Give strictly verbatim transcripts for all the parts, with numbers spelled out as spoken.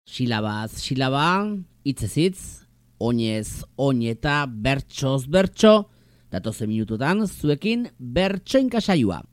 Silabaz silaba, hitzez hitz, oinez oin eta bertsoz bertso, datozen minututan zuekin bertsoinka saioa.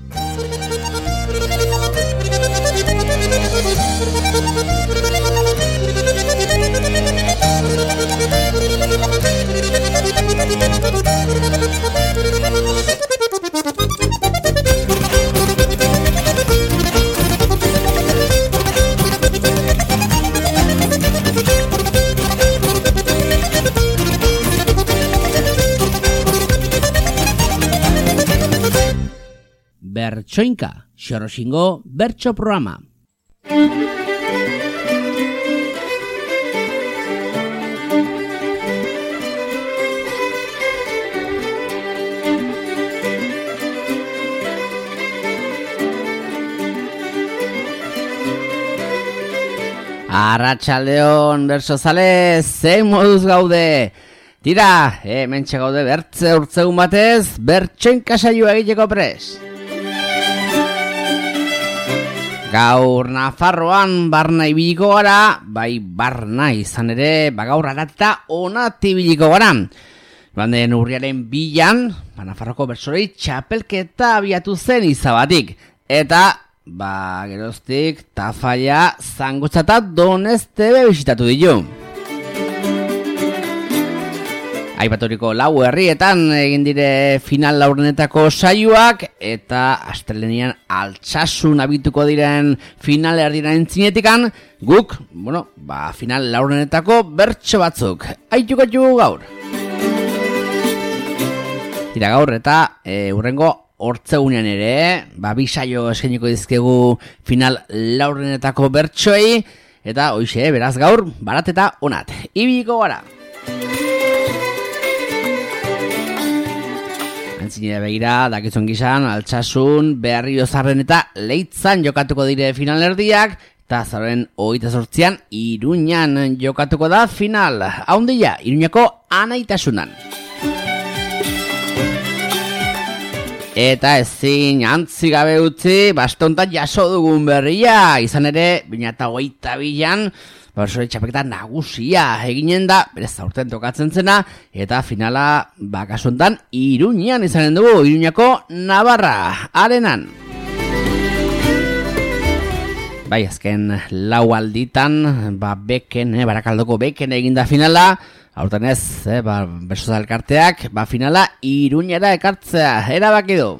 Bertsoinka, Xoroxingo bertso programa. Arratsaldeon bertsozale, zein moduz gaude? Tira, hementxe gaude bertze urtzegun batez, bertsoinka saioa egiteko pres. Gaur Nafarroan barna ibiliko gara, bai barna izan ere, ba gaur arateta onat ibiliko gara. Banden urriaren bilan, ba Nafarroko bertsolari txapelketa abiatu zen izabatik. Eta, ba geroztik, Tafalla, Zangotza eta Doneztebe bisitatu ditu. Aipaturiko lau herrietan egin dire final laurdenetako saioak eta astelenian Altsasun abituko diren final erdiren entzinetikan guk, bueno, ba final laurdenetako bertso batzuk aituko jugu gaur. Tira gaur eta e, urrengo hortzegunean ere, ba bi saio eskainiko dizkegu final laurdenetako bertsoei eta hoixe, beraz gaur barat eta onat ibiliko gara. Antzinera begira, dakizun gizan, Altsasun, Berriozarren eta Leitzan jokatuko dire finalerdiak, eta zaren hogeita zortzian Iruñan jokatuko da final. Haundia, Iruñako Anaitasunan. Eta ezin antzi gabe utzi, bastontan jaso dugun berria, izan ere, bina eta hogeita bilan, bertsoi txapelketa nagusia eginen da, berez aurten tokatzen zena, eta finala bakasuntan Iruñan izanen dugu, Iruñako Navarra arenan. Bai, azken lau alditan, ba, beken, eh, Barakaldoko beken eginda finala, aurten ez, eh, ba, bertso elkarteak, ba, finala Iruñara ekartzea, erabaki du.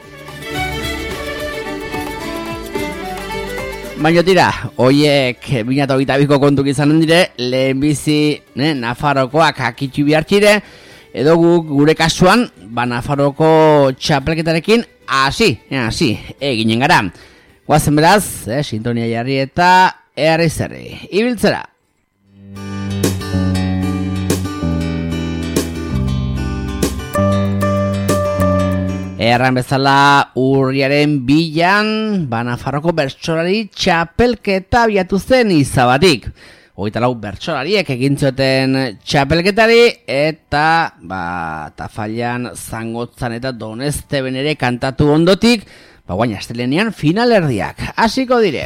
Baina tira, hoiek bina eta hogeita biko kontuk izanen dire, lehenbizi eh, Nafarrokoak akitxu bihartxire, edo guk gure kasuan, ba Nafarroko txapelketarekin hasi, hasi, eginen gara. Guazen beraz, eh, sintonia jarri eta erri zerri, ibiltzera. Erran bezala urriaren bilan, ba Nafarroko bertsolari txapelketa abiatu zen izabatik. Hogeita lau bertsolariek egin zioten txapelketari eta ba Tafallan, Zangotzan eta Donezteben ere kantatu ondotik, ba guain astelenean finalerdiak hasiko dire.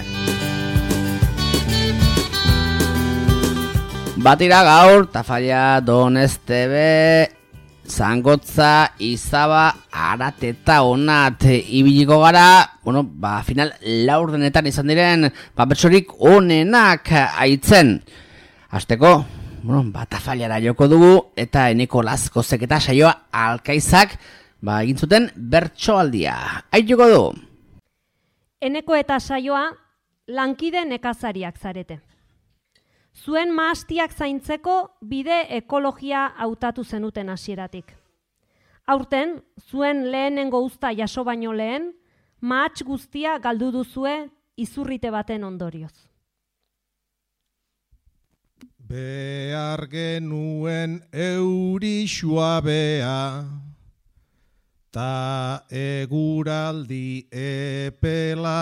Batira gaur, Tafalla, Doneztebe, Zangotza, Izaba, Arateta onat ibiliko gara, bueno, ba, final laurdenetan izan diren, ba, bertsorik onenak aitzen. Hasteko, bueno, ba, Tafallara joko dugu, eta Eneko Lazkozek eta saioa Alkaizak, ba, egin zuten bertsoaldia. Aituko dugu. Eneko eta saioa lankide nekazariak zarete. Zuen mahastiak zaintzeko bide ekologia hautatu zenuten hasieratik. Aurten, zuen lehenengo uzta jaso baino lehen, mahats guztia galdu duzue izurrite baten ondorioz. Behar genuen euri suabea, ta eguraldi epela,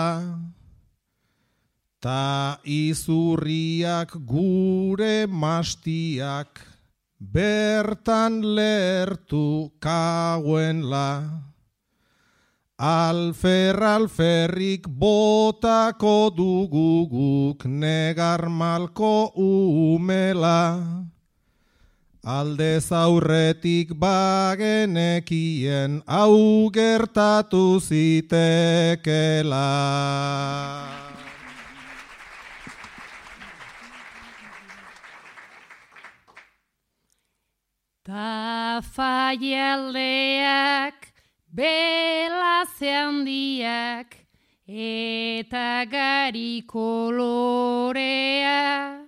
ta izurriak gure mastiak bertan lertu kauenla. Alfer alferrik botako dugu guk negar malko umela. Aldez aurretik bagenekien hau gertatu zitekela. Tafaialdeak, belaze handiak, eta gari kolorea,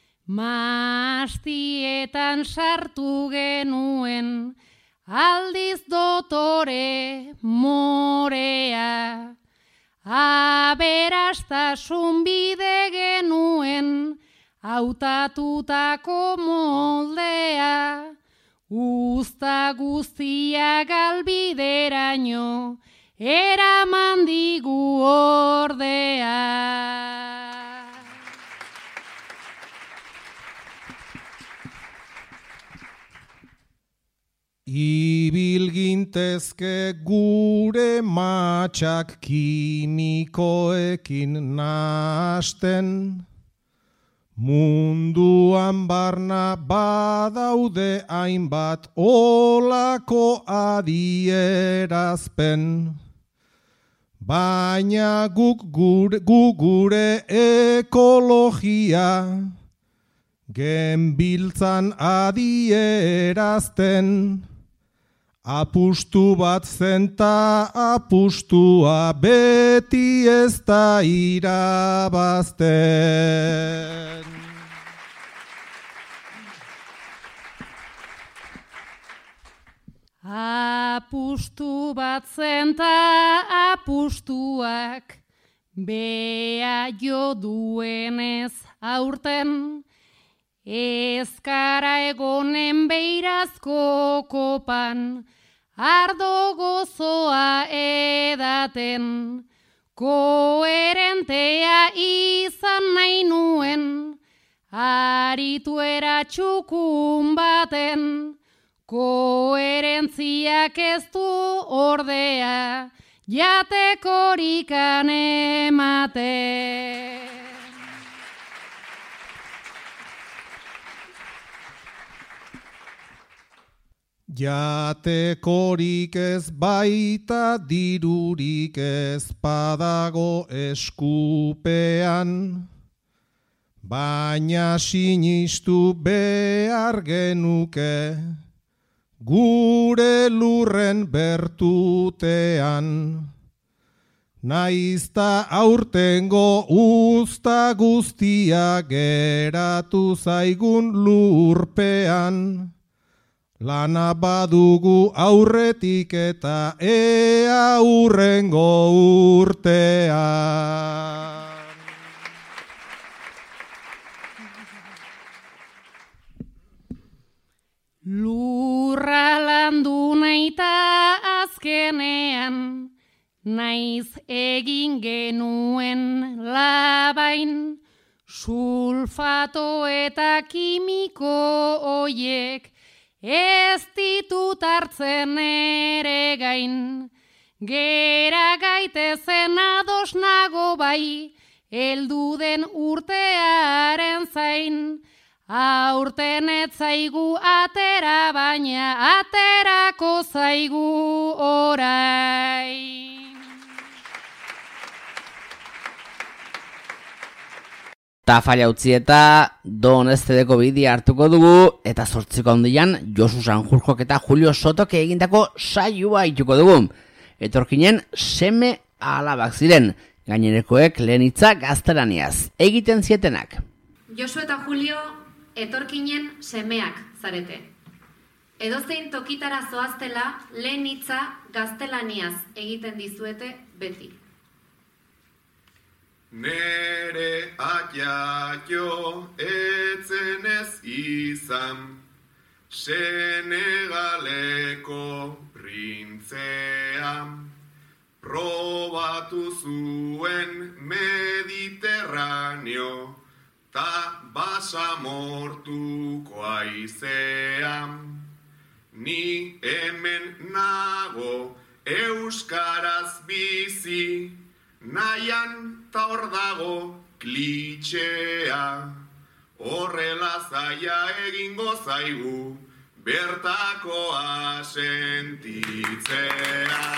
mastietan sartu genuen, aldiz dotore morea. Aberastasun bide genuen, hautatutako moldea. Uzta guztia galbideraino, eraman digu ordea. Ibilgintezke gure matxak kimikoekin nahasten, munduan barna badaude hainbat olako adierazpen. Baina guk gure, gu gure ekologia genbiltzan adierazten. Apustu bat zenta apustua beti ez da irabazten. Apustu bat zenta apustuak bea jo duenez aurten, ezkara egonen beirazko kopan, ardo gozoa edaten. Koherentea izan nahi nuen, aritu eratxukun baten. Koherentziak ez du ordea, jatekorikan ematen. Jatekorik ez baita dirurik ez badago eskupean, baina sinistu behar genuke gure lurren bertutean. Naizta aurtengo uzta guztia geratu zaigun lurpean, lana badugu aurretik eta ea hurrengo urtean. Lurra landu naita azkenean, naiz egin genuen labain, sulfato eta kimiko oiek, ez ditut hartzen ere gain. Gera gaitezen ados nago bai, heldu den urtearen zain. Aurten ez zaigu atera, baina aterako zaigu orain. Tafalla utzi eta Don Estedeko bidea hartuko dugu, eta zortziko handian Josu Sanjurjok eta Julio Sotok egindako saioa ituko dugu. Etorkinen seme alabak ziren, gainerekoek lehen hitza gaztelaniaz egiten zietenak. Josu eta Julio etorkinen semeak zarete. Edozein tokitara zoaztela lehen hitza gaztelaniaz egiten dizuete beti. Nere atiatio etzenez izan, Senegaleko printzea, probatu zuen Mediterraneo, ta basamortuko aizea. Ni hemen nago euskaraz bizi, nahian ta hor dago klitxea, horrela zaia egingo zaigu, bertakoa sentitzea.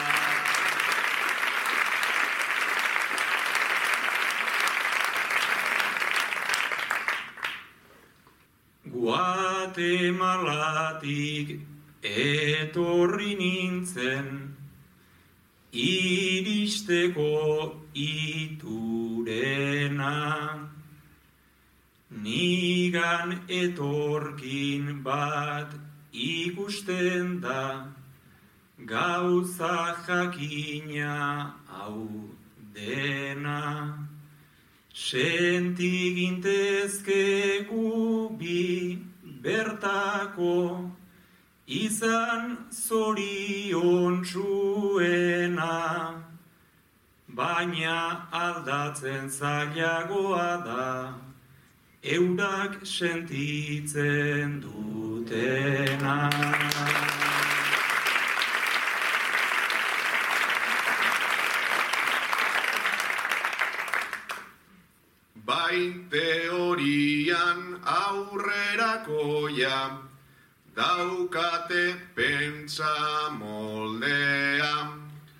Guatemalatik etorri nintzen, iristeko iturena, nigan etorkin bat ikusten da, gauza jakina hau dena. Sentigintezke gubi bertako, izan zorion txuena, baina aldatzen zailagoa da, eurak sentitzen dutena. Bai teorian aurrerakoia, daukate pentsa moldea,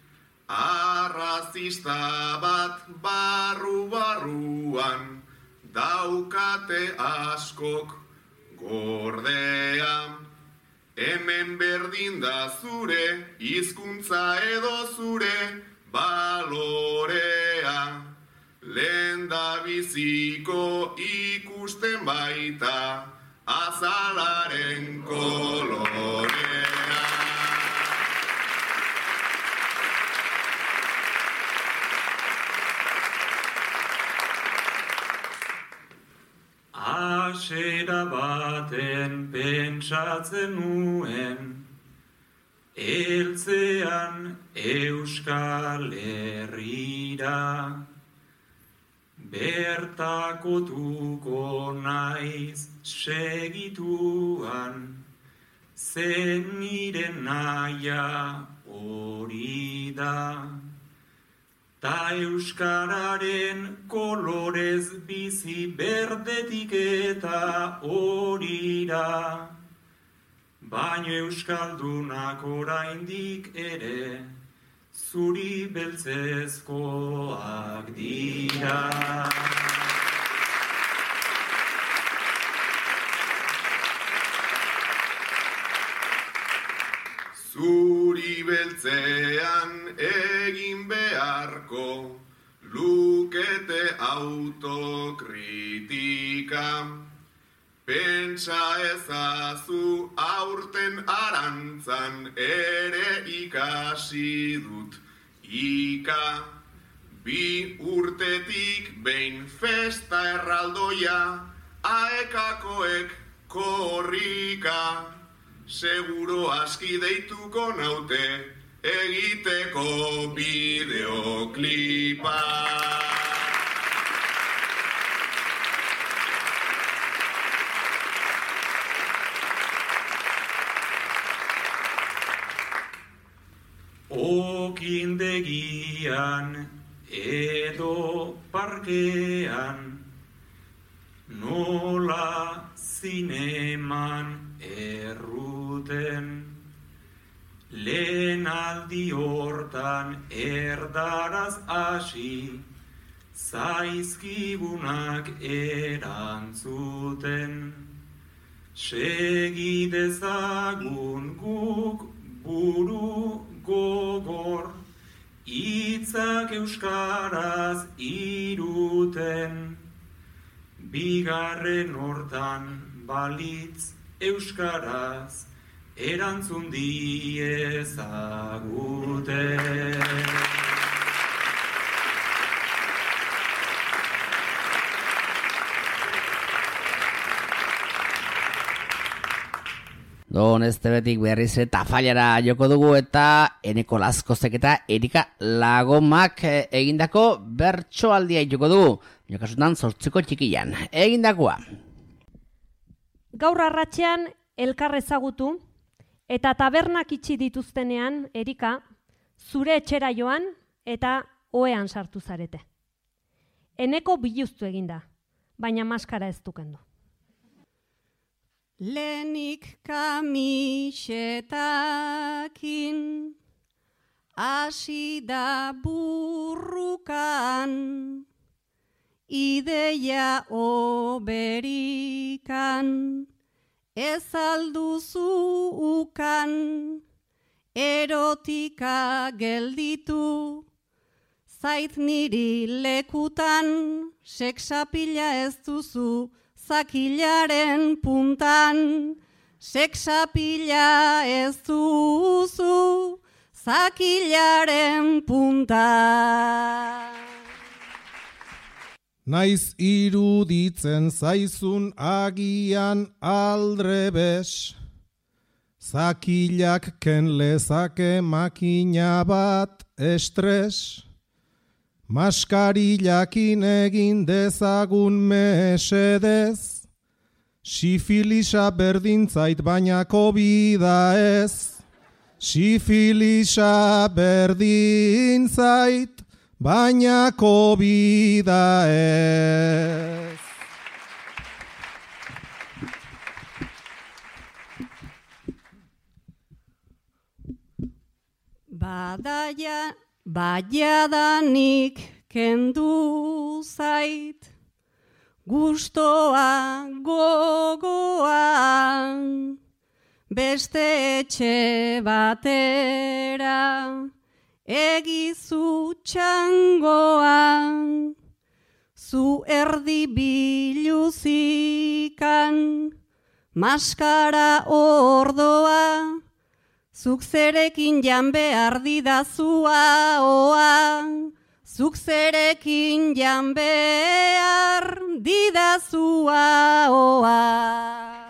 arrazista bat barru-barruan, daukate askok gordea. Hemen berdin da zure, hizkuntza edo zure balorea, lehen da biziko ikusten baita, azalaren kolorea. Hasiera baten pentsatzen nuen, heltzean Euskal Herrira, bertakotuko naiz segituan, zen nire naia hori da. Ta euskararen kolorez bizi berdetik eta horira, baino euskaldunak oraindik ere, zuri beltzezkoak dira. Zuri beltzean egin beharko lukete autokritika. Pentsa ezazu aurten arantzan ere ikasi dut ika. Bi urtetik behin festa erraldoia, aekakoek korrika. Seguro aski deituko naute egiteko bideoklipa. Okindegian edo parkean, nola zineman erruten, lehen aldi hortan erdaraz hasi, zaizkigunak erantzuten. Segi dezagun guk buru gogor, hitzak euskaraz iruten, bigarren hortan balitz euskaraz erantzun diezaguten. Don Estebetik berriz eta Tafallara joko dugu eta Eneko Lazkozek eta Erika Lagomak egindako bertsoaldia joko dugu. Jokasutan zortziko txikian. Egindakoa. Gaur arratsean elkar ezagutu eta tabernak itxi dituztenean, Erika, zure etxera joan eta ohean sartu zarete. Eneko biluztu eginda, baina maskara ez du kendu. Lenik kamisetakin hasi da burrukan, ideia oberikan, ez alduzu ukan, erotika gelditu, zait niri lekutan, seksapila ez duzu, zakilaren puntan, seksapila ez duzu, zakilaren puntan. Naiz iruditzen zaizun agian aldrebes, zakilak ken lezake makina bat estres, maskarilakin egin dezagun mesedez, sifilisa berdintzait baina kobida ez, sifilisa berdintzait baina kobida ez. Badaia, baiadanik kendu zait, gustoa gogoan, beste etxe batera, egizu txangoan, zu erdi biluzikan, maskara ordoa, zuk zerekin jan behar didazua oa, zuk zerekin jan behar didazua oa.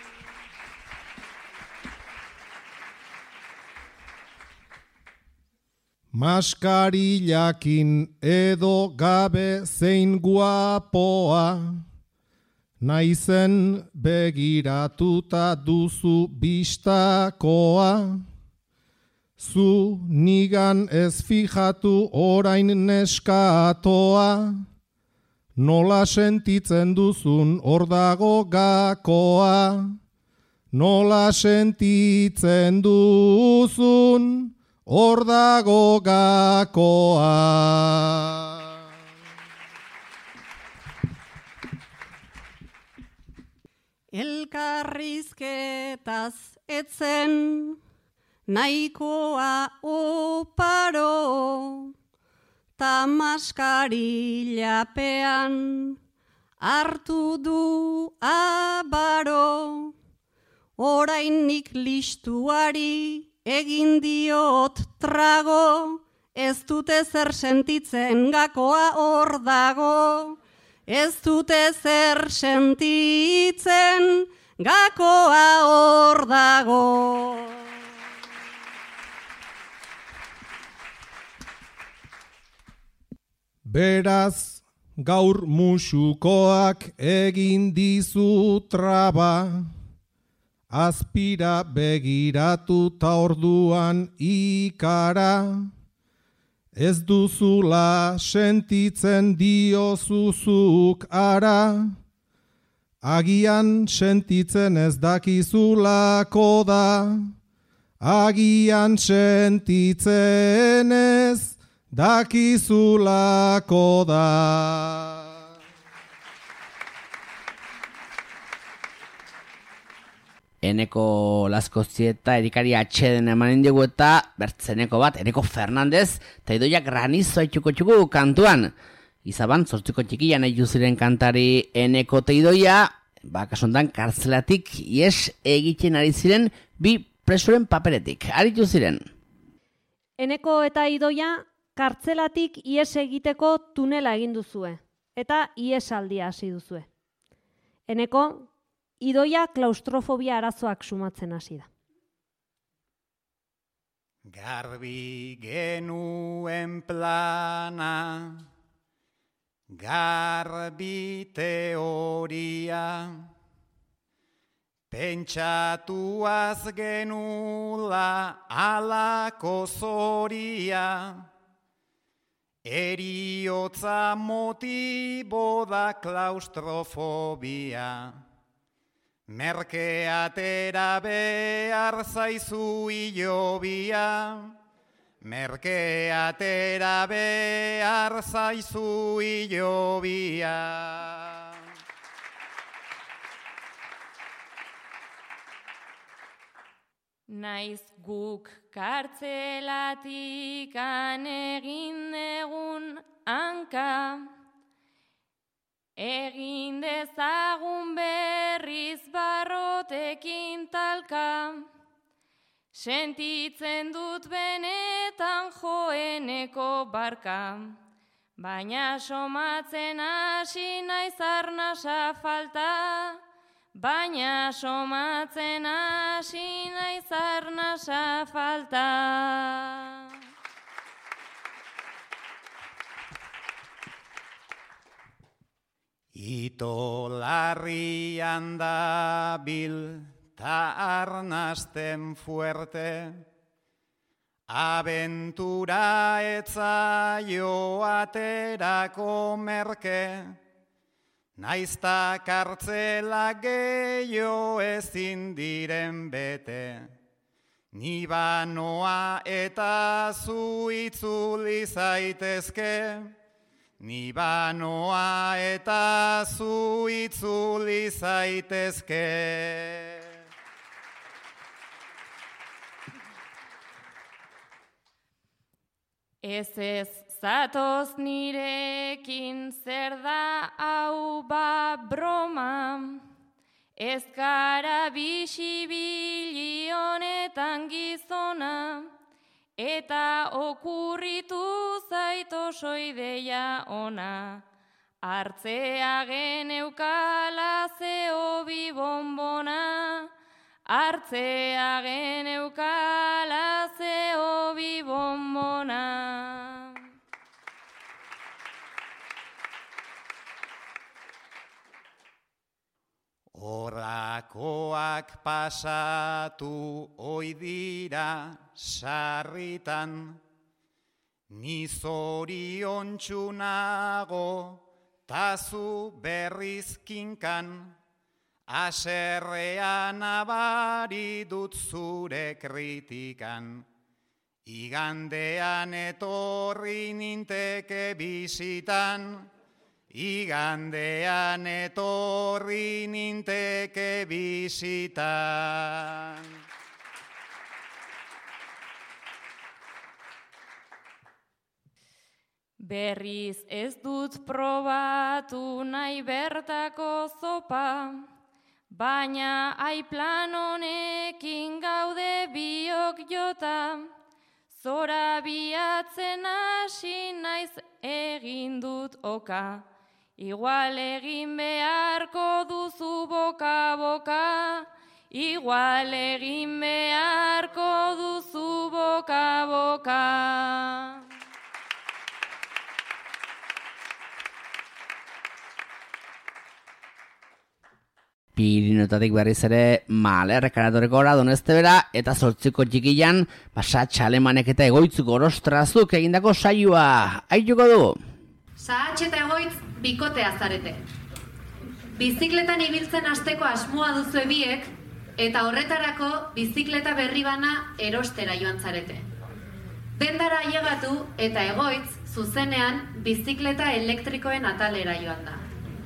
Maskarilakin edo gabe zein guapoa, naizen begiratuta duzu bistakoa, zu nigan ez fijatu orain neskatoa, nola sentitzen duzun hor dago gakoa, nola sentitzen duzun hor dago gakoa. Elkarrizketaz etzen nahikoa oparo, ta maskarilapean hartu du abaro, orainik listuari egin diot trago, ez dute zer sentitzen gakoa hor dago, ez dute zer sentitzen gakoa hor dago. Beraz, gaur musukoak egin dizu traba, azpira begiratu ta orduan ikara, ez duzula sentitzen diozuzuk ara, agian sentitzen ez dakizulako da, agian sentitzen ez dakizulako da. Eneko Laskoztieta erikari atxeden emanen dugu eta bertzeneko bat, Eneko Fernandez, eta idoia granizo haitxuko txuku kantuan. Izaban, zortziko txikian nahi ziren kantari Eneko teidoia, bakasontan kartzelatik ies egiten ari ziren bi presoren paperetik. Aritu ziren. Eneko eta idoia kartzelatik ies egiteko tunela egin duzue, eta iesaldia hasi duzue. Eneko, idoia klaustrofobia arazoak sumatzen hasi da. Garbi genuen plana, garbi teoria, Pentsatuaz genula alako zoria, eriotza motibo da klaustrofobia. Merke atera behar zaizu hilobia, merke atera behar zaizu hilobia. Naiz guk kartzelatik egin egun hanka, egin dezagun berriz barrotekin talka, sentitzen dut benetan joeneko barka, baina somatzen hasi naiz arnasa falta, baina somatzen hasi naiz arnasa falta. Ito larrian dabil ta arnasten fuerte, abentura etzaio aterako merke, naizta kartzela gehiago ezin diren bete, ni banoa eta zu itzuli zaitezke, ni banoa eta zu itzuli zaitezke. Ez ez zatoz nirekin zer da hau ba broma, ez gara bisibili honetan gizona, eta okurritu zait oso ideia ona, hartzea geneukala zeo bi bonbona, hartzea geneukala zeo bi bonbona. Horrakoak pasatu oidira sarritan, ni zoriontsu nago tazu berriz kinkan, haserrean abari dut zure kritikan, igandean etorri ninteke bisitan, igandean etorri ninteke bisitan. Berriz ez dut probatu nahi bertako zopa, baina aiplan honekin gaude biok jota, zora biatzen hasi naiz egin dut oka, igual egin beharko duzu boka-boka, igual egin beharko duzu boka-boka. Piriniotatik berriz ere Malerrekaratoreko gora Donestebera eta zortziko txikian Pasatxa Alemanek eta Egoitzuko Orostrazuk egindako saioa aituko du. Sahatx eta Egoitz bikotea zarete. Bizikletan ibiltzen hasteko asmoa duzu biek eta horretarako bizikleta berri bana erostera joan zarete. Dendara ailegatu eta Egoitz zuzenean bizikleta elektrikoen atalera joan da.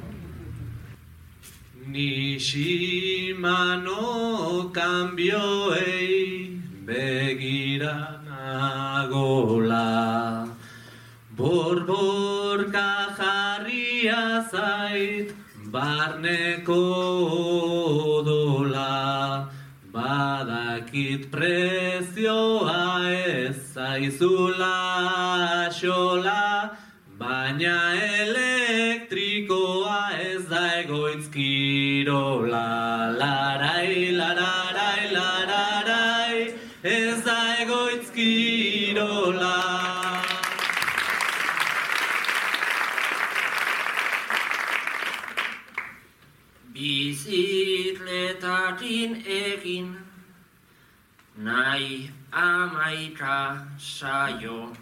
Ni Shimano kambioei begira nagola, borborka jarria zait barneko odola, badakit prezioa ez zaizula xola, baina elektrikoa ez da Egoitzkirola. Larai, lararai, lararai, ez da Egoitzkirola. Bi bizikletakin egin, nahi amaika saio.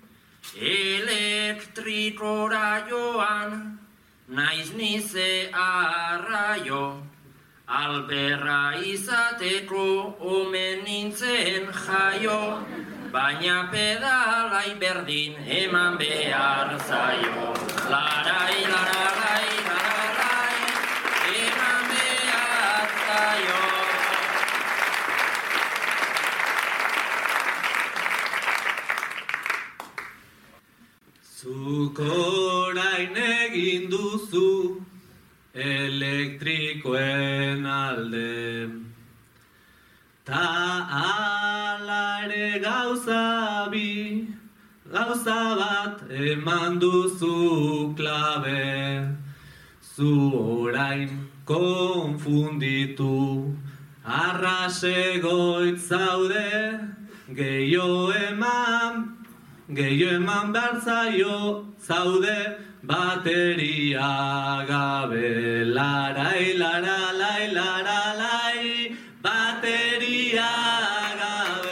Elektrikora joan, naiz nize arraio, alberra izateko omen nintzen jaio, baina pedalai berdin eman behar zaio. Larai, lararai, lararai, eman behar zaio. Zuk orain egin duzu elektrikoen alde, ta ala ere gauza bi, gauza bat eman duzu klabe. Zu orain konfunditu, arrasegoit zaude, gehiago eman, gehiago eman behar zaio, zaude bateria gabe. Larai, laralai, laralai, bateria gabe.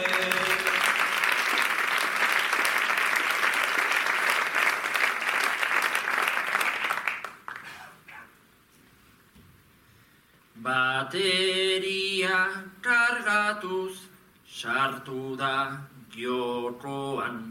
Bateria kargatuz sartu da jokoan,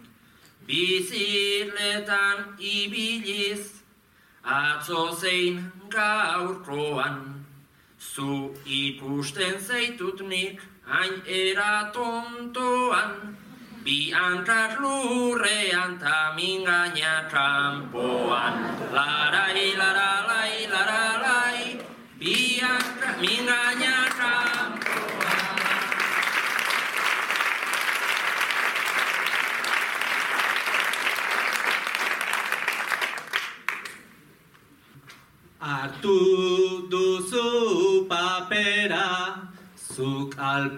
bizikletan ibiliz, atzo zein gaurkoan. Zu ikusten zaitut nik hain era tontoan, bi hankak lurrean ta mingaina kanpoan. Larai, laralai, laralai, bi hankak mingaina kanpoan. Hartu duzu papera, zuk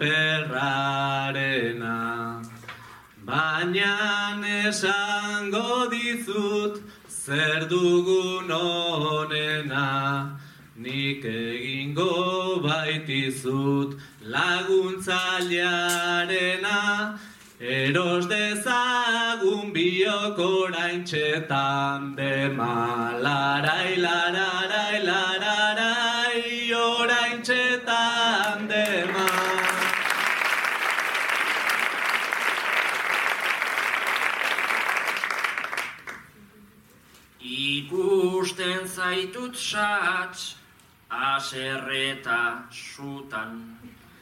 alperrarena, baina esango dizut zer dugun onena. Nik egingo baitizut laguntzailearena, eros dezagun biok oraintxetan dema. Larai, lararai, lararai, oraintxetan dema. Ikusten zaitut sats, aserreta sutan,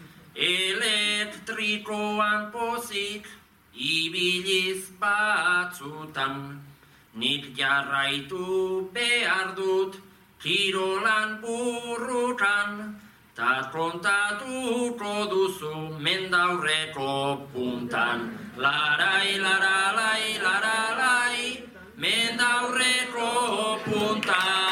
elektrikoan pozik, ibiliz batzutan. Nik jarraitu behar dut, kirolan burrukan, ta kontatuko duzu mendaurreko puntan. Larai, laralai, laralai, mendaurreko puntan.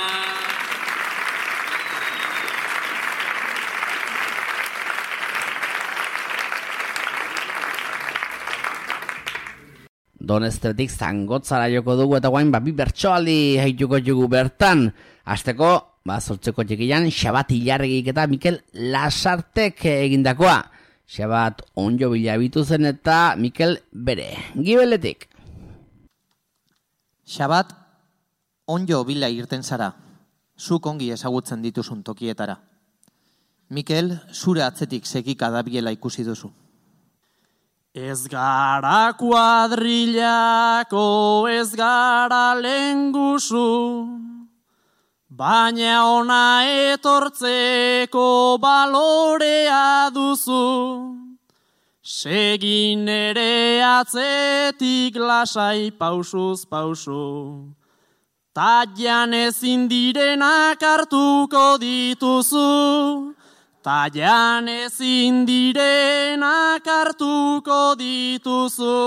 Donestetik zangotzara joko dugu eta guain babi bertsoaldi haituko jugu bertan. Azteko, ba, zortzeko txikian, Xabat Ilarregik eta Mikel Lasartek egindakoa. Xabat onjo bilabitu zen eta Mikel bere. Gibeletik. Xabat onjo bila irten zara. Zuk ongi ezagutzen dituzun tokietara. Mikel, zure atzetik segika dabiela ikusi duzu. Ez gara kuadrillako, ez gara lengusu, baina ona etortzeko balorea duzu. Segin ere atzetik lasai pausuz pausu, taian ezin direnak hartuko dituzu. Taian ezin direnak hartuko dituzu.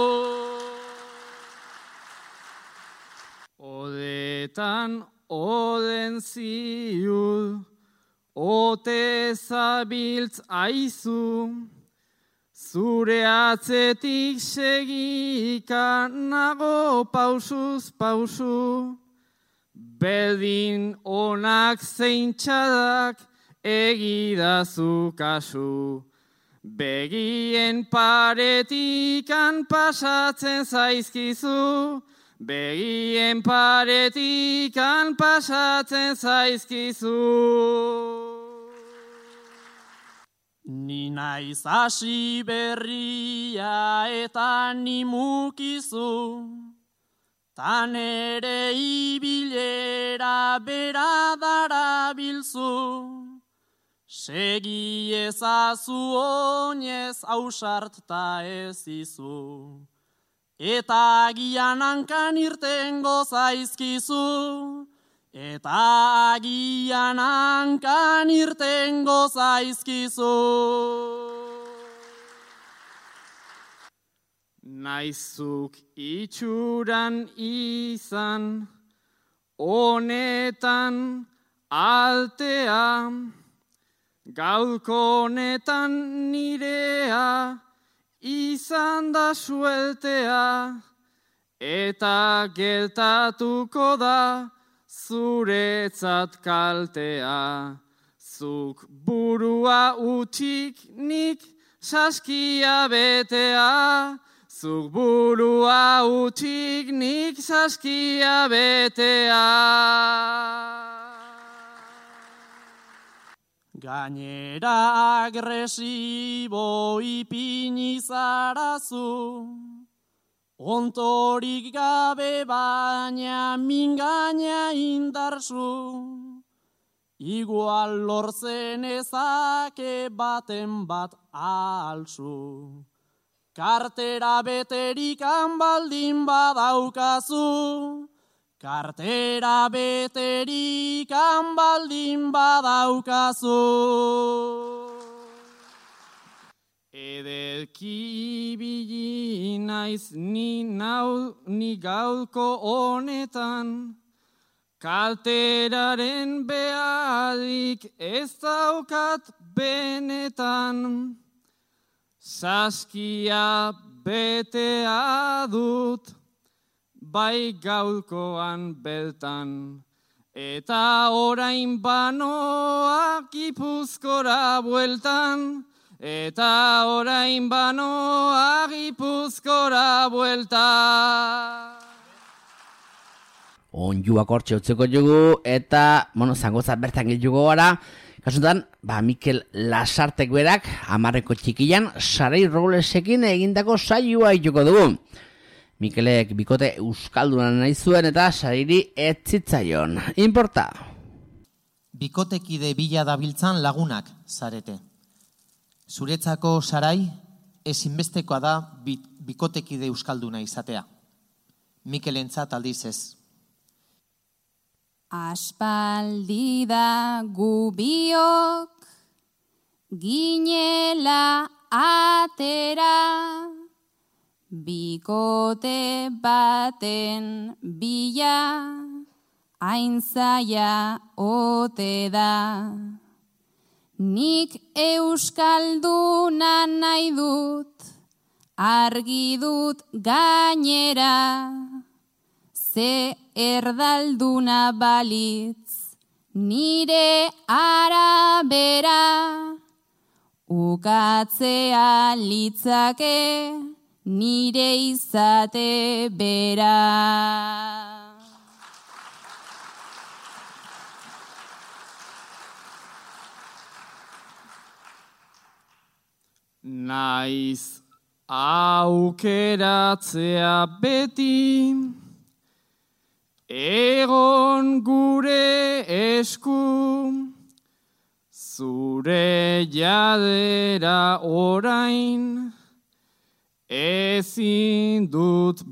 Odetan oden ziu, ote zabiltz aizu, zure atzetik segika nago pausuz pausu, berdin onak zein txadak egidazu kasu. Begien paretikan pasatzen zaizkizu, begien paretikan pasatzen zaizkizu. Ni naiz hasi berria eta ni mukizu, tan ere ibilera bera darabilzu. Segi ezazu oinez ausart ta ez izu, eta agian hankan irtengo zaizkizu, eta agian hankan irtengo zaizkizu. Naizuk itxuran izan, honetan altea, gaurko honetan nirea, izan da sueltea, eta gertatuko da zuretzat kaltea. Zuk burua utxik nik saskia betea, zuk burua utxik nik saskia betea. Gainera agresibo ipini zarazu, ontorik gabe baina mingaina indarzu, igual lortzen ezake baten bat alzu. Kartera beterikan baldin badaukazu, kartera beterikan baldin badaukazu. Ederki ibili naiz ni nau ni gaurko honetan, kalteraren beharrik ez daukat benetan. Saskia betea dut, bai gaurkoan beltan, eta orain banoak Gipuzkora bueltan, eta orain banoak Gipuzkora bueltan. Onjuak hortxe utzeko jugu, eta, bueno, Zangotza bertan giltuko gara. Kasutan, ba, Mikel Lasartek berak, amarreko txikian, Sarai Rowlesekin egindako saioa ituko dugu. Mikelek bikote euskalduna nahi zuen eta Sariri etzitzaion. Inporta. Bikotekide bila dabiltzan lagunak zarete. Zuretzako Sarai, ezinbestekoa da bikotekide euskalduna izatea. Mikelentzat aldiz ez. Aspaldi da gubiok ginela atera, bikote baten bila hain zaila ote da. Nik euskalduna nahi dut, argi dut gainera, ze erdalduna balitz nire arabera, ukatzea litzake nire izate bera. Naiz aukeratzea beti, egon gure esku, zure jadera orain, ezin dut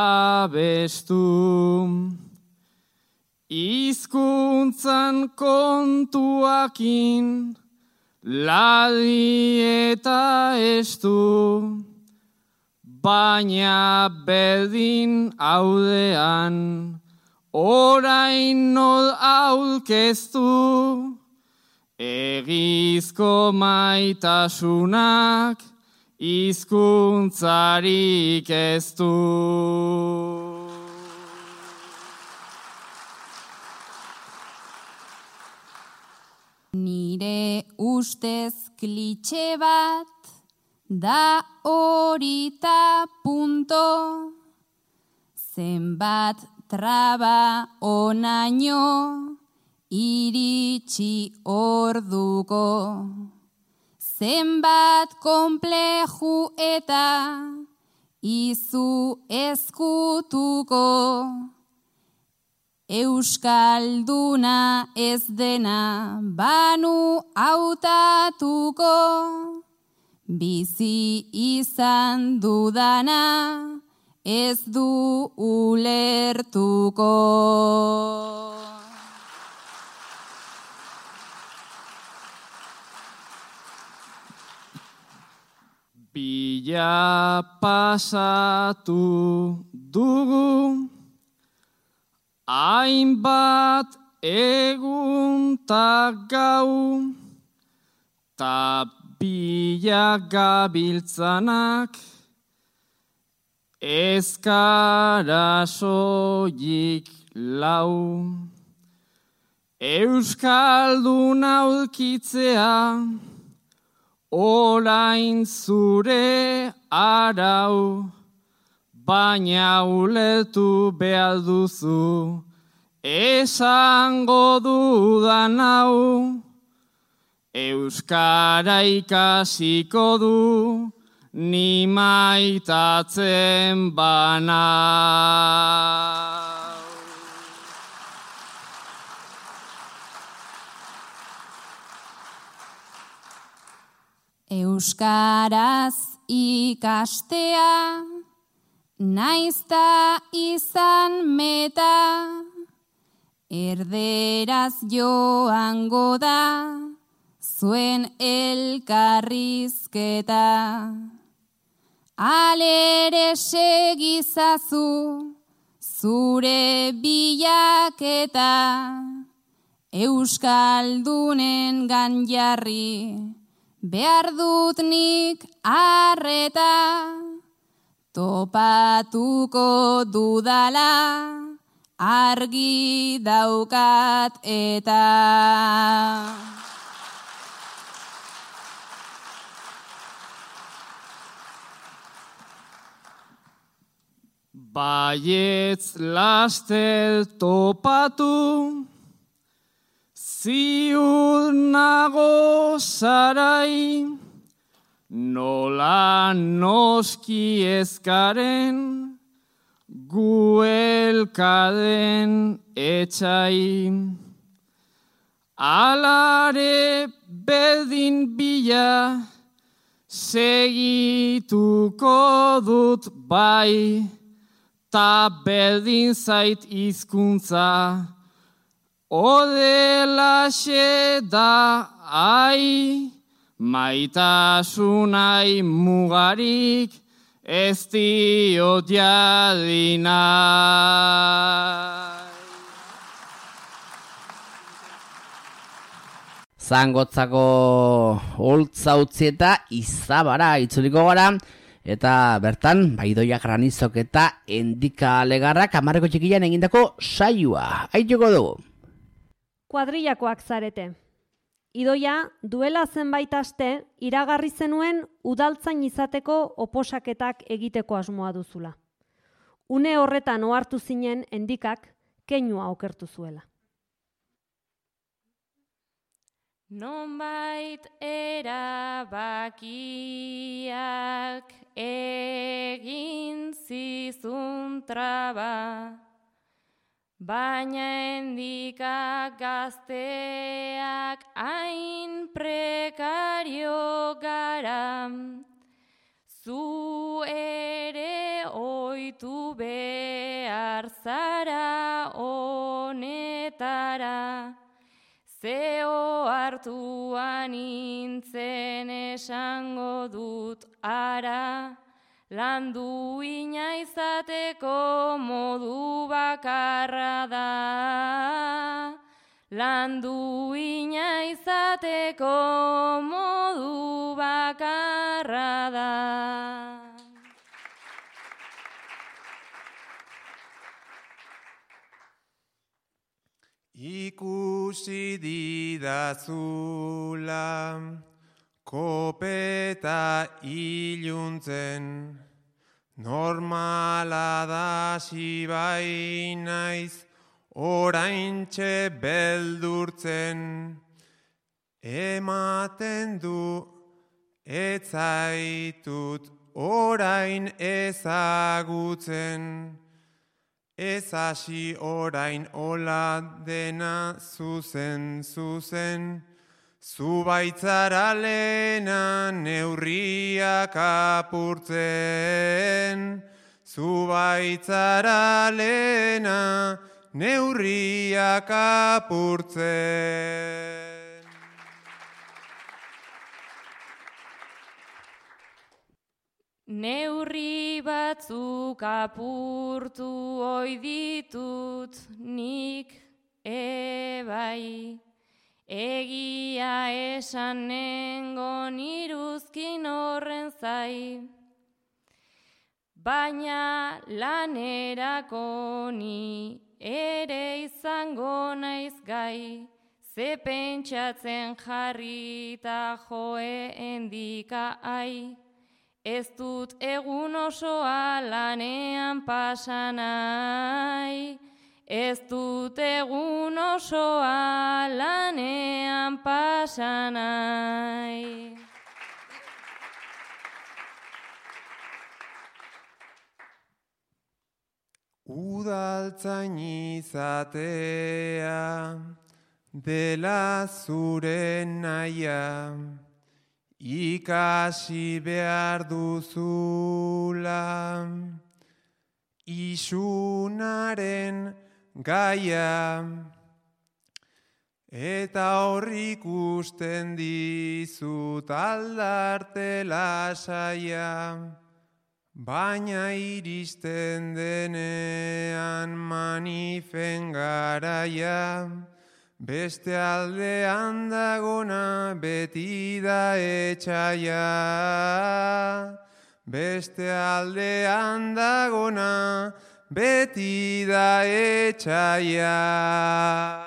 babestu. Hizkuntzan kontuakin, ladi eta estu, baina berdin haudean, orain nol aurkeztu, egizko maitasunak hizkuntzarik ez du. Nire ustez klitxe bat da horita punto, zenbat traba onaino iritsi orduko, zenbat konpleju eta izu ezkutuko, Euskalduna ez dena banu hautatuko, bizi izan dudana ez du ulertuko. Bila pasatu dugu, hainbat egun ta gau, ta bila gabiltzanak, ezkara soilik lau. Euskaldun aurkitzea, orain zure arau, baina ulertu behar duzu, esango dudan hau, euskara ikasiko du, ni maitatzen bana. Euskaraz ikastea, naizta izan meta, erderaz joango da, zuen elkarrizketa. Alere segizazu, zure bilaketa, Euskaldunen ganjarri, behar dut nik arreta, topatuko dudala, argi daukat eta. Baietz laster topatu, ziur nago zarai, nola noski ezkaren, gu elkaden etxai. Alare berdin bila, segituko dut bai, ta berdin zait hizkuntza, odelaxe da ai, maitasunai mugarik ez diot jadina. Zangotzako holtza utzi eta Izabara itzuliko gara, eta bertan, Baidoia Granizok eta Endika Legarrak hamarreko txikian egindako saioa. Aituko dugu. Kuadrillakoak zarete. Idoia, duela zenbait aste, iragarri zenuen udaltzain izateko oposaketak egiteko asmoa duzula. Une horretan ohartu zinen Endikak keinua okertu zuela. Nonbait erabakiak egin zizun traba, baina Endikak gazteak hain prekario gara, zu ere oitu behar zara honetara, zeo hartuan nintzen esango dut ara, landu ina izateko modu bakarra da. Landu ina izateko modu bakarra da. ikusi didazula, kopeta iluntzen, normala da bai naiz, oraintxe beldurtzen, ematen du etzaitut orain ezagutzen, ez hasi orain ola dena zuzen zuzen, zu baitzara lehena neurriak apurtzen, zu baitzara lehena neurriak apurtzen. Neurri batzuk apurtu oi ditut nik ebai, egia esan nengon iruzkin horren zai, baina lanerako ni ere izango naiz gai, ze pentsatzen jarrita joe endika ai. Ez dut egun osoa lanean pasanai, ez dut egun osoa lanean pasanai. Udaltzain izatea dela zure naia, ikasi behar duzula, isunaren gaia, eta horrik ikusten dizut aldarte lasaia, baina iristen denean manifen garaia, beste aldean dagona beti da etxaia, beste aldean dagona beti da etxaia.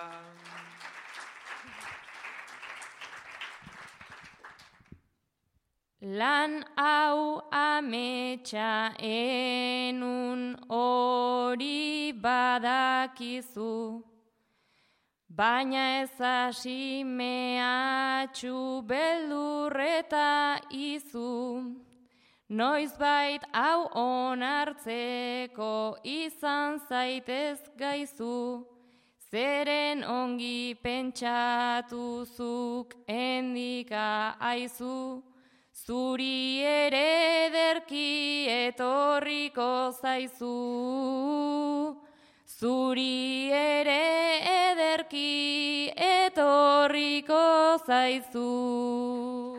Lan hau ametsa enun hori badakizu, baina ez hasi mehatxu beldurreta izu, noizbait hau onartzeko izan zaitez gaizu, zeren ongi pentsatuzuk endika aizu, zuri ere ederki etorriko zaizu. Zuri ere ederki etorriko zaizu.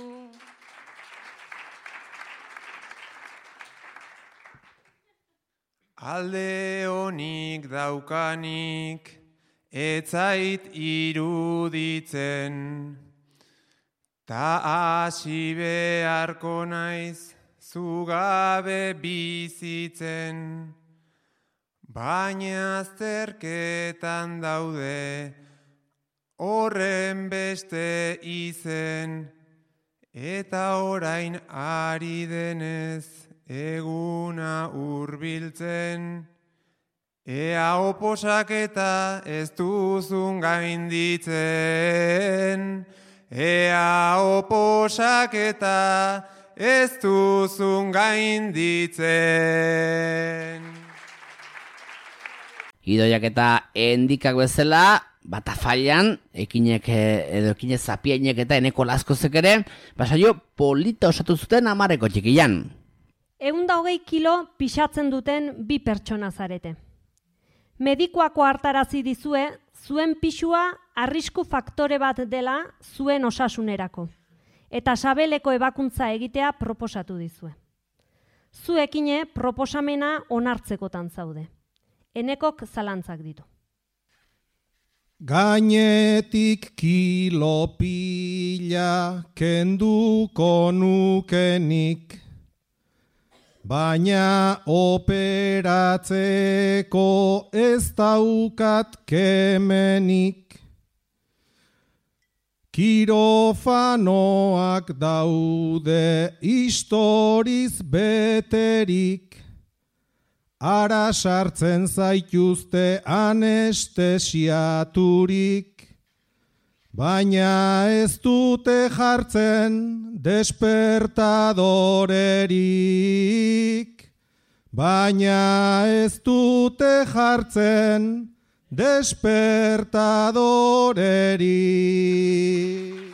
Alde honik daukanik etzait iruditzen, ta hasi beharko naiz zugabe bizitzen, baina azterketan daude horren beste izen, eta orain ari denez eguna hurbiltzen, ea oposaketa ez duzun gainditzen, ea oposaketa ez duzun gainditzen. Idoiak eta endikak bezala, batafaian, ekinek edo ekinek zapiainek eta eneko laskozek ere, basaio polita osatu zuten amareko txikian. Ehun da hogei kilo pixatzen duten bi pertsona zarete. Medikuako hartarazi dizue, zuen pixua arrisku faktore bat dela zuen osasunerako, eta sabeleko ebakuntza egitea proposatu dizue. Zuekine proposamena onartzekotan zaude. Enekok zalantzak ditu. Gainetik kilo pila kenduko nukenik, baina operatzeko ez daukat kemenik. Kirofanoak daude historiz beterik, ara sartzen zaituzte anestesiaturik, baina ez dute jartzen despertadorerik, baina ez dute jartzen despertadorerik.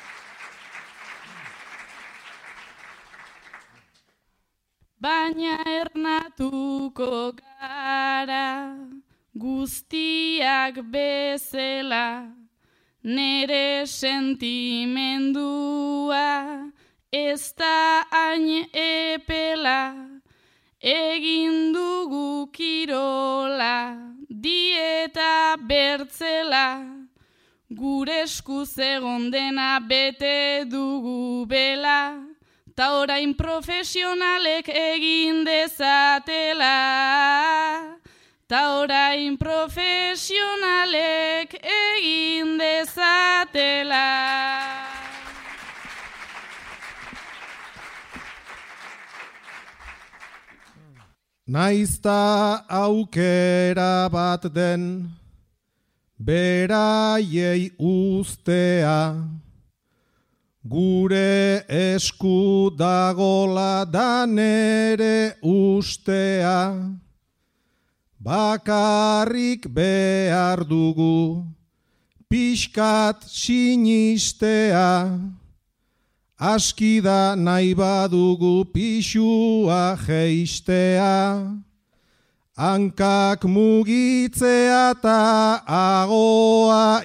Baina ernatuko gara guztiak bezala, nere sentimendua ez da hain epela, egin dugu kirola, dieta bertzela, gure esku zegon dena bete dugu bela, ta orain profesionalek egin dezatela, ta orain profesionalek egin dezatela. Naizta aukera bat den, beraiei ustea, gure esku dagola da nere ustea, bakarrik behar dugu pixkat sinistea, aski da nahi badugu pixua jeistea, hankak mugitzea ta agoa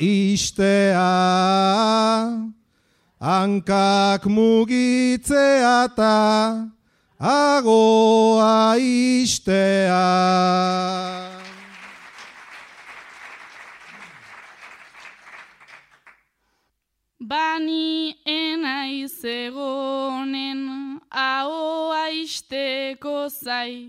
istea, hankak mugitzea ta agoa istea. Bani enaiz egonen ahoa isteko zai,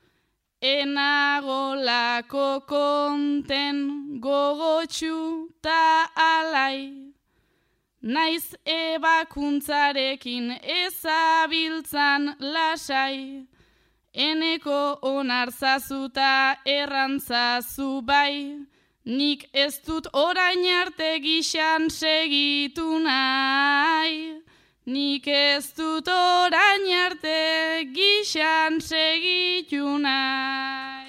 enagolako konten gogotxu ta alai, naiz ebakuntzarekin ezabiltzan lasai, eneko onartzazuta errantzazu bai, nik ez dut orain arte gixan segitu nahi, nik ez dut orain arte gixan segitu nahi.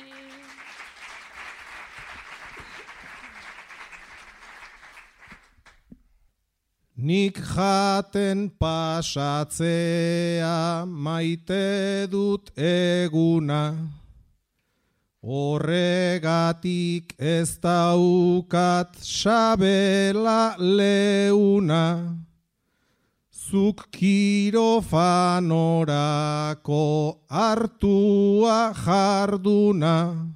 Nik jaten pasatzea maite dut eguna, horregatik ez daukat sabela leuna, zuk kirofanorako hartua jarduna,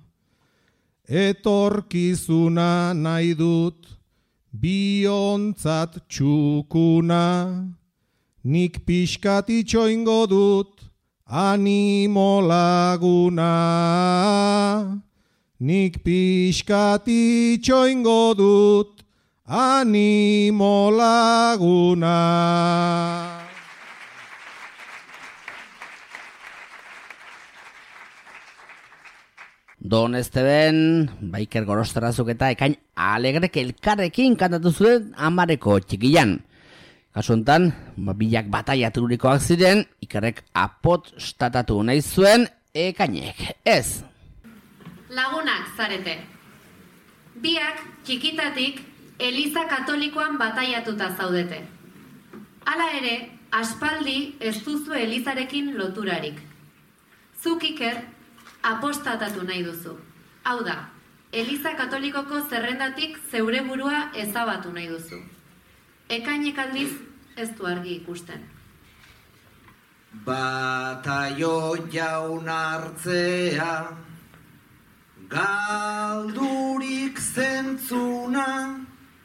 etorkizuna nahi dut biontzat txukuna, nik pixkat itxoingo dut animo laguna, nik pixkat itxoingo dut animo laguna. Don Esteben, Baiker Gorostarazuk eta Ekain Alegrek elkarrekin kantatu zuen amareko txikilan. Kasu honetan, bilak bataiaturikoak ziren, Ikerrek apotstatatu nahi zuen Ekainek. Ez. Lagunak zarete. Biak txikitatik Eliza Katolikoan bataiatuta zaudete. Hala ere, aspaldi ez duzu Elizarekin loturarik. Zuk Iker, apostatatu nahi duzu. Hau da, Eliza Katolikoko zerrendatik zeure burua ezabatu nahi duzu. Ekainek aldiz ez du argi ikusten. Bataio jaun hartzea, galdurik zentzuna,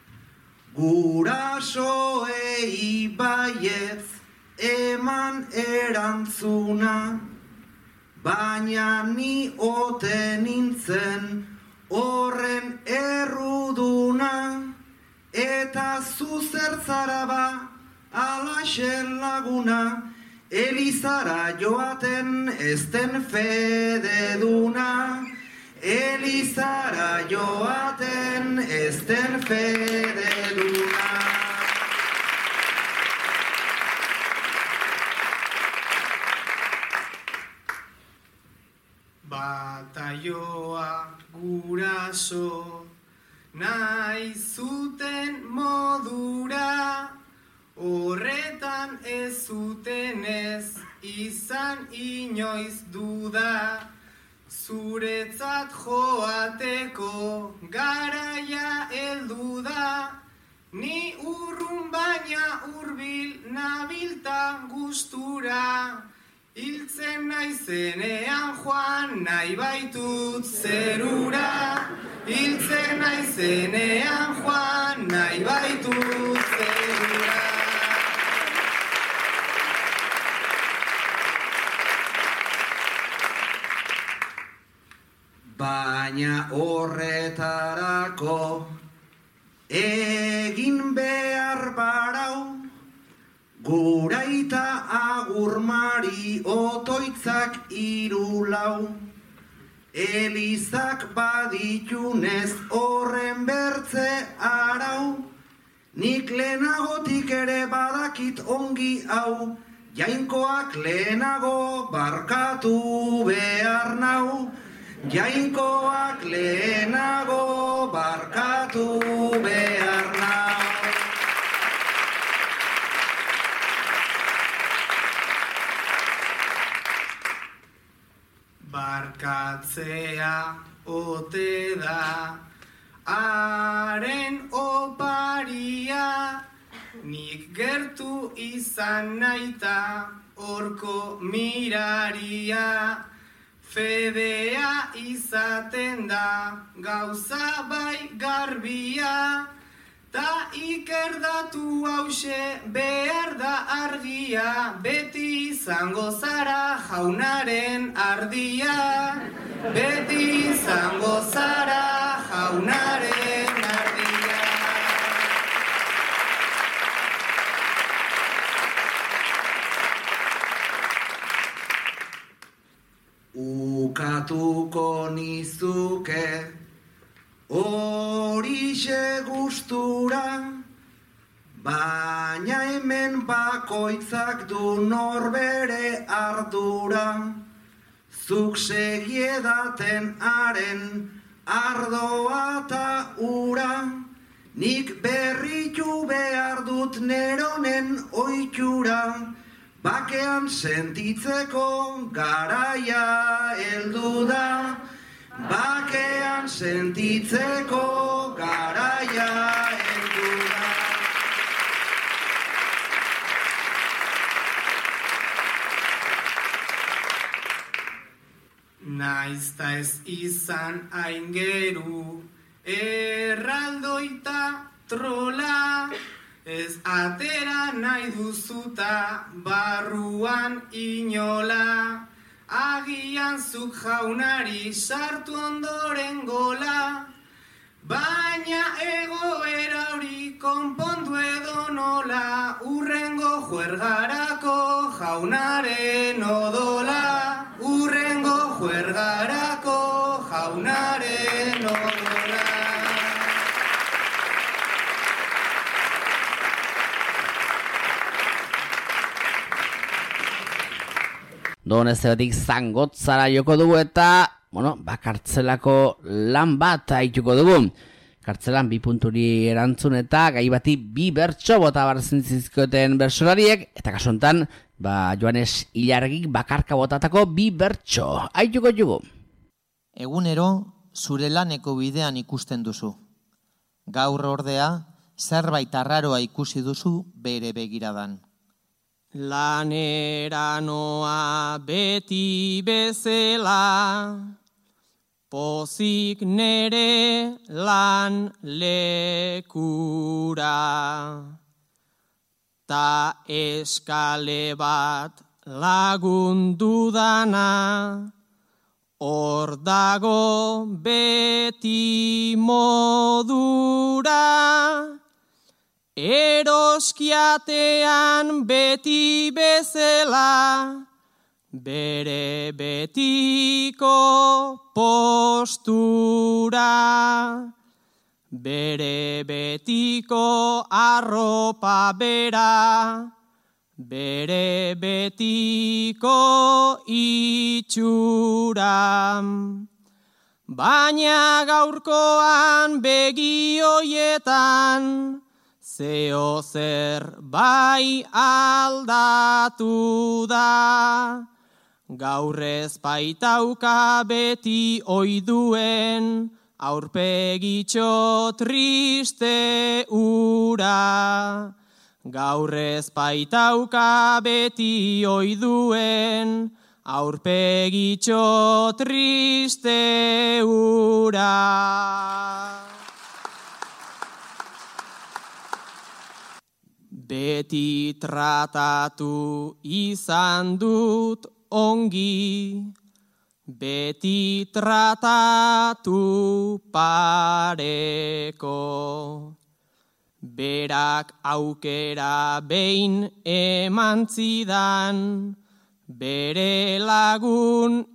gurasoei baietz eman erantzuna, baina ni ote nintzen horren erruduna, eta zuzertzara ba, alaxen laguna, Elizara joaten ezten fededuna, Elizara joaten ezten fededuna. Bataioa guraso nahi zuten modura, horretan ez zutenez izan inoiz duda, zuretzat joateko garaia heldu da, ni urrun baina hurbil nabiltan gustura, hiltzen naizenean joan nahi baitut zerura, hiltzen naizenean joan nahi baitut zerura. Baina horretarako egin behar barau, guraita agurmari otoitzak irulau, Elizak baditunez horren bertze arau, nik lehenagotik ere badakit ongi hau, jainkoak lehenago barkatu behar nau, jainkoak lehenago barkatu behar nau. Barkatzea ote da haren oparia, nik gertu izan naita horko miraria, fedea izaten da gauza bai garbia, ta ikerdatu hause behar da argia, beti izango zara jaunaren ardia, beti izango zara jaunaren ardia. Ukatuko nizuke horixe gustura, baina hemen bakoitzak du norbere ardura, zuk segiedaten haren ardoa ta ura, nik berritu behar dut neronen oitura, bakean sentitzeko garaia heldu da, bakean sentitzeko garaia heldu da. Naizta ez izan aingeru, erraldoita trola, ez atera nahi duzuta barruan inola, agian zuk jaunari sartu ondoren gola, baina egoera hori konpondu edo nola, urrengo juergarako jaunaren odola, urrengo juergarako jaunaren odola. Doneztebetik Zangotzara joko dugu eta, bueno, ba, kartzelako lan bat haituko dugu. Kartzelan bi punturi erantzun eta gai bati bi bertso bota barzintzizkoten bersolariek, eta kasu honetan, ba, Joanes Ilargik bakarka botatako bi bertso haituko dugu. Egunero, zure laneko bidean ikusten duzu. Gaur ordea, zerbait arraroa ikusi duzu bere begiradan. Lanera noa beti bezela, pozik nere lan lekura. Ta eskale bat lagundu dana, hor dago beti modura, eroskiatean beti bezala, bere betiko postura, bere betiko arropa bera, bere betiko itxura. Baina gaurkoan begioietan, zeo zer bai aldatu da. Gaur ez baitauka beti oiduen, aurpegitxo triste ura. Gaur ez baitauka beti oiduen, aurpegitxo triste ura. Beti tratatu izan dut ongi, beti tratatu pareko. Berak aukera behin eman zidan, bere lagun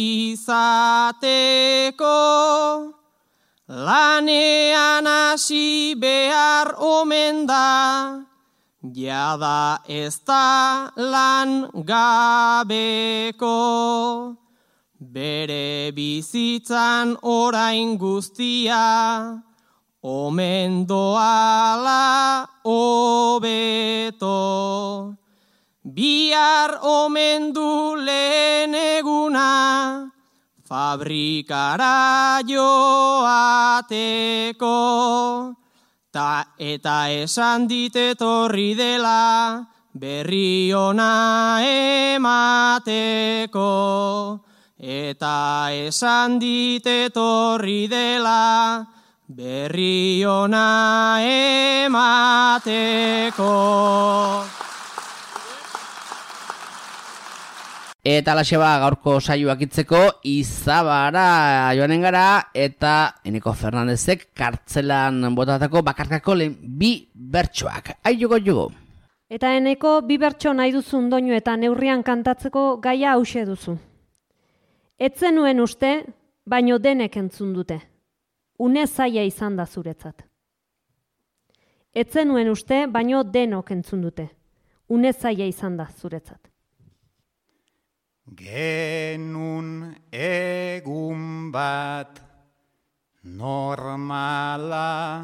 izateko. Lanean hasi behar omen da, jada ez da lan gabeko. Bere bizitzan orain guztia, omen doala hobeto. Bihar omen du lehen eguna, fabrikara joateko. Ta eta esan dit etorri dela, berri ona emateko. Eta esan dit etorri dela, berri ona emateko. Eta laxeba gaurko saioak itzeko Izabara joanen gara, eta Eneko Fernandezek kartzelan botatako bakarkako lehen bi bertsoak. Ai jogo jogo. Eta Eneko bi bertso nahi duzun doinu eta neurrian kantatzeko gaia hause duzu. Etzen nuen uste, baino denek entzun dute. Une zaila izan da zuretzat. Etzen nuen uste, baino denok entzun dute. Une zaila izan da zuretzat. Genun egun bat normala,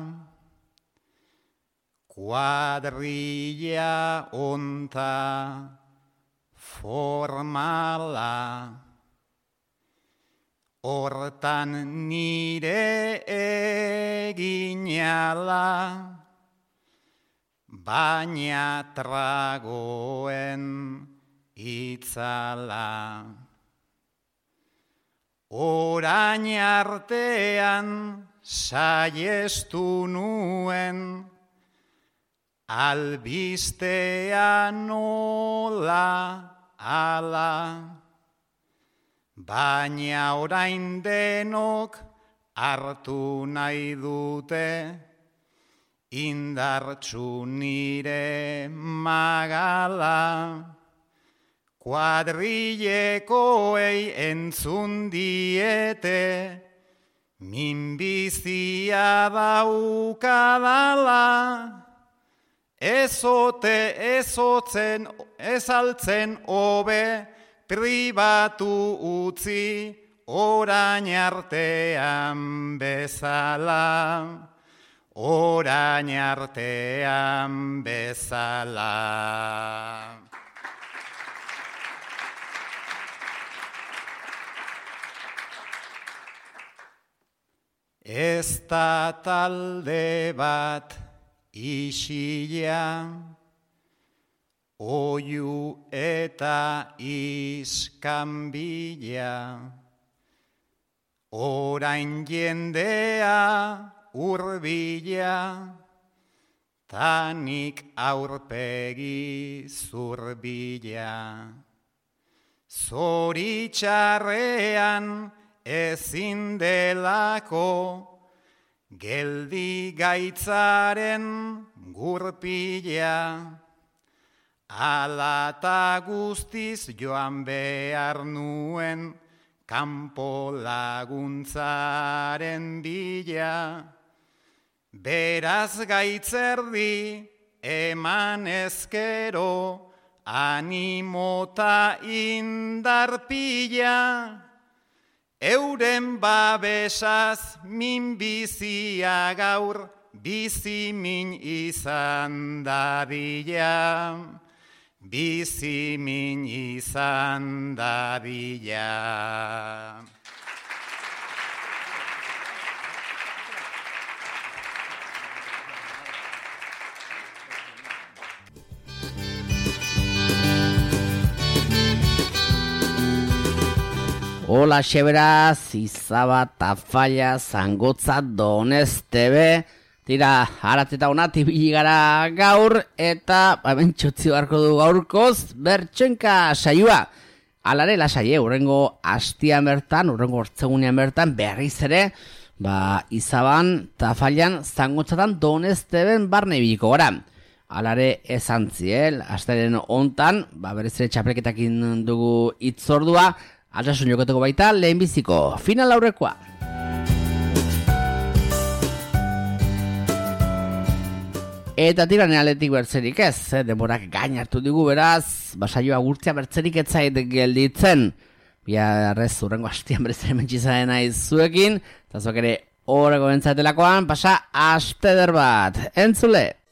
kuadrilla onta formala, hortan nire eginala, baina tragoen itzala. Orain artean saiestu nuen, albistea nola ala. Baina orain denok hartu nahi dute, indartsu nire magala. Kuadrillekoei entzun diete, minbizia daukadala. Ezote ezotzen ezaltzen hobe, pribatu utzi orain artean bezala. Orain artean bezala. Ez da talde bat isila, oiu eta iskanbila, orain jendea urbila, tanik aurpegi zurbila. Zoritxarrean ezin delako, geldi gaitzaren gurpila, alata guztiz joan behar nuen kanpo laguntzaren bila, beraz gaitzerdi eman ezkero animota indar pila, euren babesaz min bizia gaur bizi min izan dadila, bizi min izan dadila. Hola xeberaz, izaba, tafalla, zangotza, donestebe. Tira, arateta honat ibili gara gaur, eta hemen txotzi beharko du gaurkoz, bertxenka saioa. Alare, lasaie, urrengo hastian bertan, urrengo hortzegunean bertan, berriz ere, ba, izaban, tafallan, zangotzatan, donesteben barne ibiliko gara. Alare esan ziel, hastaren hontan, ba, berriz ere txapelketakin dugu itzordua, altasun jokatuko baita, lehenbiziko, final aurrekoa. Eta tirane aletik bertzerik ez, eh? Denborak gain hartu digu beraz, basaioa gurtzea bertzerik etzait gelditzen. Biarrez, urrengo hastian berezaren mentxizaren naiz zuekin, eta zuek ere horrego bentzatelakoan, pasa asteder bat, entzule!